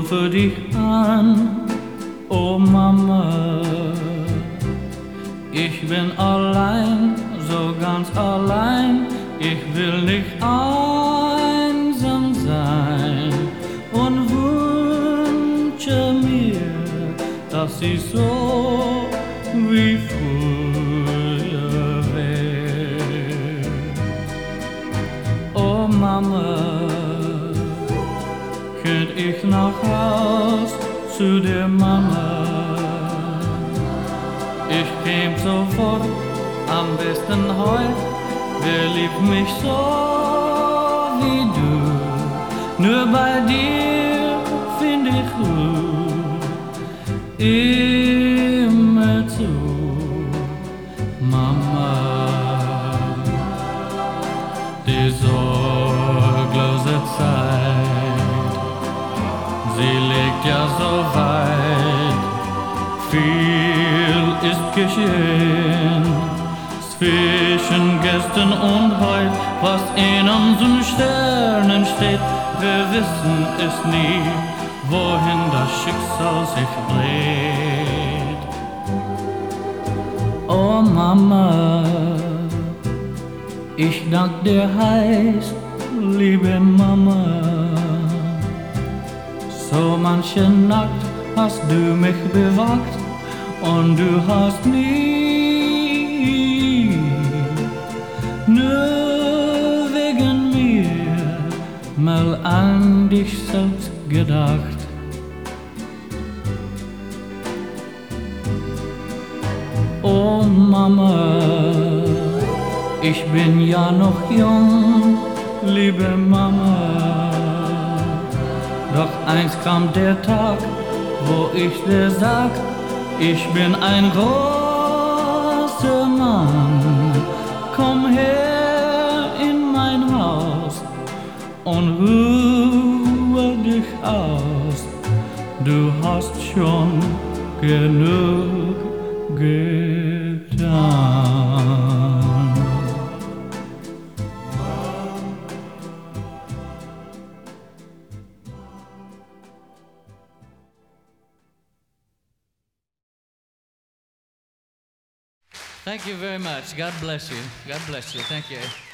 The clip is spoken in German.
rufe dich an, oh Mama. Ich bin allein, so ganz allein, ich will nicht einsam sein und wünsche mir, dass ich so wie früher wär. Oh Mama, könnt ich nach Haus zu der Mama? Ich käm sofort, am besten heut, wer liebt mich so wie du? Nur bei dir find ich Ruhe, immer zu, Mama. Die sorglose Zeit, sie liegt ja so weit, viel ist geschehen zwischen gestern und heut, was in unseren Sternen steht. Wir wissen es nie, wohin das Schicksal sich dreht. Oh Mama, ich dank dir heiß, liebe Mama. So manche Nacht hast du mich bewagt und du hast nie nur wegen mir mal an dich selbst gedacht. Oh Mama, ich bin ja noch jung, liebe Mama. Doch einst kam der Tag, wo ich dir sag, ich bin ein großer Mann. Komm her in mein Haus und ruhe dich aus. Du hast schon genug getan. Thank you very much. God bless you. God bless you. Thank you.